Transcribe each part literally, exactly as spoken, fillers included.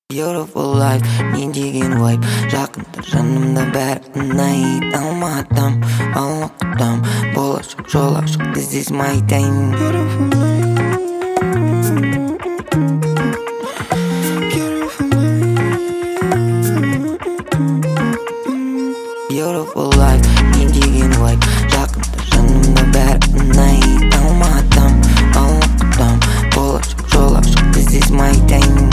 Beautiful life, не деген вайп. Жақында жанымда бәрі ұнайды. Алматым, алматым, болашақ жол ашық. This is my time. Beautiful life, beautiful life, beautiful life, не деген вайп. Жақында жанымда бәрі ұнайды. Алматым, алматым, болашақ жол ашық. This is my time.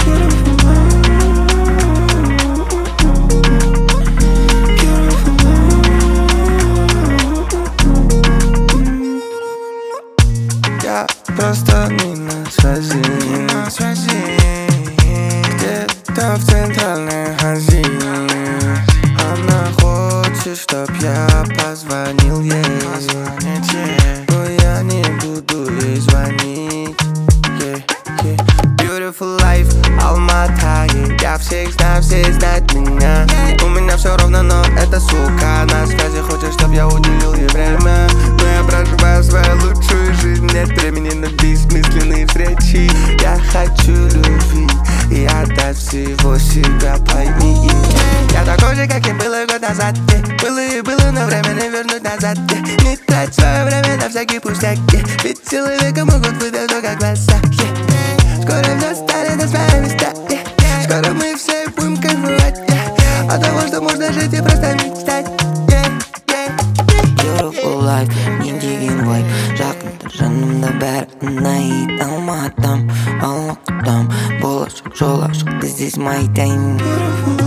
Я просто не на связи, не на связи. Где-то в Центральной Азии. Она хочет, чтоб я позвонил ей, но я не буду ей звонить. yeah, yeah. Beautiful life, Алмата, yeah. Я всех знаю, все знают меня. У меня все ровно, но эта сука на связи хочет, чтоб я уделил ей время. Но я проживаю свою лучшую жизнь. Нет времени на бессмысленные встречи. Я хочу любви и отдать всего себя, пойми. Я такой же, как и было год назад. Было и было, но время не вернуть назад. Не трать свое время на всякие пустяки. Ведь человека могут выдать только глаза. Скоро все станет на свои места. Скоро мы все будем кайфовать от того, что можно жить и просто мечтать. Beautiful life, не деген вайп. Жақында жанымда бәрі ұнайды. Алматым, алматым, болашақ жол ашық. This is my time.